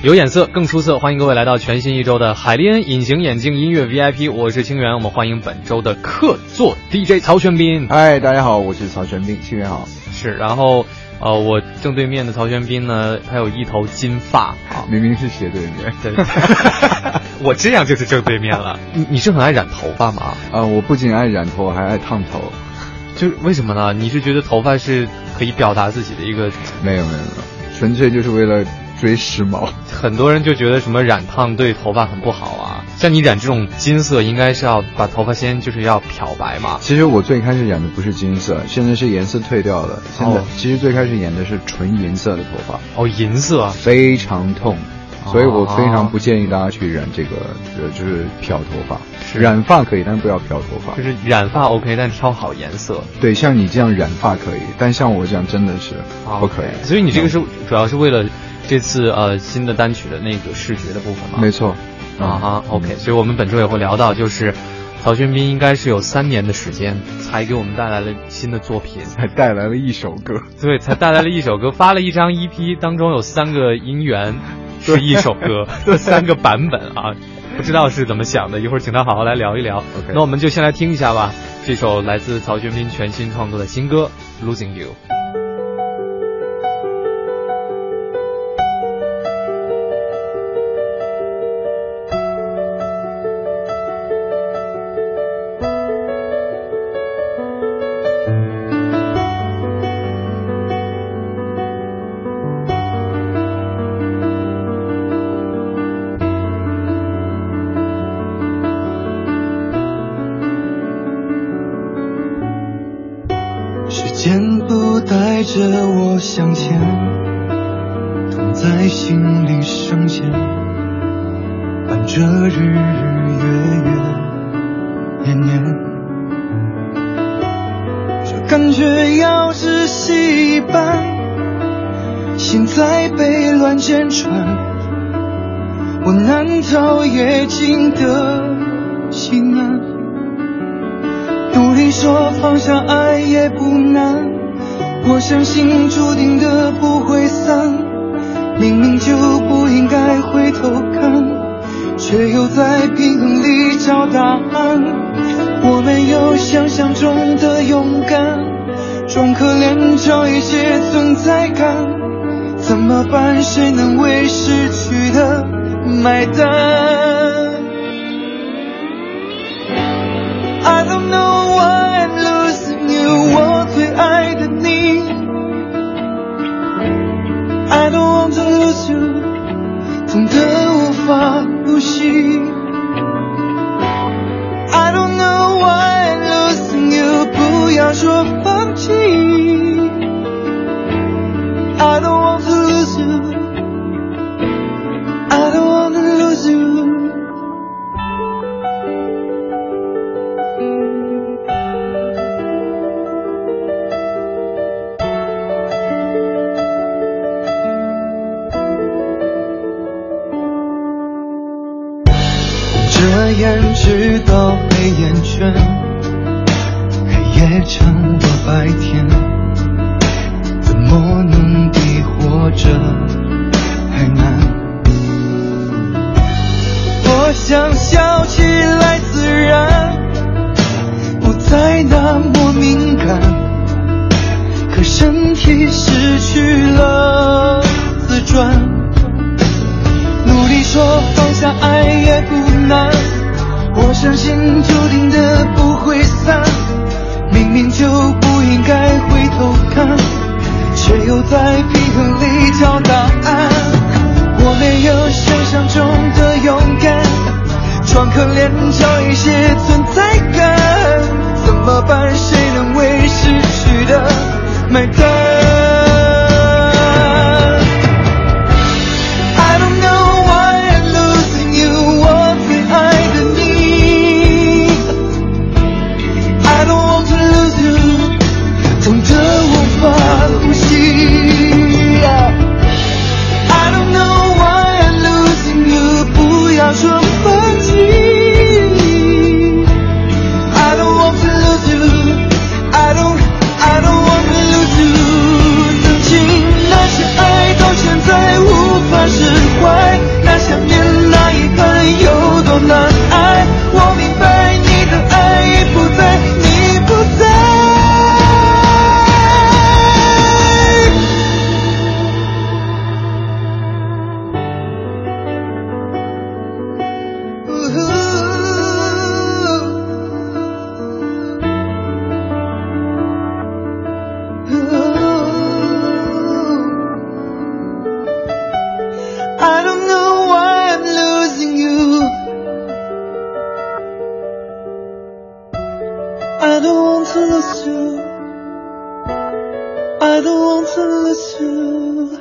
有眼色更出色，欢迎各位来到全新一周的海利恩隐形眼镜音乐 VIP， 我是清源，我们欢迎本周的客座 DJ 曹轩斌。 嗨，大家好，我是曹轩斌，清源好。 是，然后我正对面的曹轩斌呢，他有一头金发啊， 明明是斜对面。 对，我这样就是正对面了。你是很爱染头发吗？ 我不仅爱染头，还爱烫头。 就是为什么呢？你是觉得头发是可以表达自己的一个？ 没有，纯粹就是为了追时髦。 很多人就觉得什么染烫对头发很不好啊，像你染这种金色应该是要把头发先就是要漂白嘛。 其实我最开始染的不是金色，现在是颜色退掉了。现在其实最开始染的是纯银色的头发。 哦，银色非常痛，所以我非常不建议大家去染这个，就是漂头发。染发可以，但是不要漂头发。 就是染发 OK， 但挑好颜色。 对，像你这样染发可以，但像我这样真的是不可以。 所以你这个是主要是为了这次新的单曲的那个视觉的部分吗？ 没错。 OK， 所以我们本周也会聊到，就是曹轩斌应该是有3年的时间才给我们带来了新的作品， 才带来了一首歌。 对，才带来了一首歌，发了一张 EP， 当中有3个音源是一首歌，3个版本啊。不知道是怎么想的，一会儿请他好好来聊一聊。 Okay. 那我们就先来听一下吧，这首来自曹轩斌全新创作的新歌《Losing You》。 带着我向前，痛在心里生茧，伴着日日月月年年，这感觉要窒息一般，心在被乱箭穿，我难逃夜景的西南，努力说放下爱也不难，我相信注定的不会散，明明就不应该回头看，却又在平衡里找答案。我没有想象中的勇敢，装可怜找一些存在感，怎么办？谁能为失去的买单？ I don't know why I'm losing you， 我最爱的你。I don't want to lose you， 痛得无法呼吸。I don't know why I'm losing you， 不要说放弃。I don't want to lose you， I don't want to lose you。这眼直到黑眼圈，黑夜成了白天，怎么能比活着还难？我想笑起来自然，不再那么敏感，可身体失去了自转，努力说放下爱也不难，我相信注定的不会散，明明就不应该回头看，却又在平衡里找答案。我没有想象中的勇敢，装可怜找一些存在感，怎么办？谁能为失去的买单？I don't know why I'm losing you， 我最爱的你。I don't want to lose you， 痛得无法呼吸。 I don't want to lose you.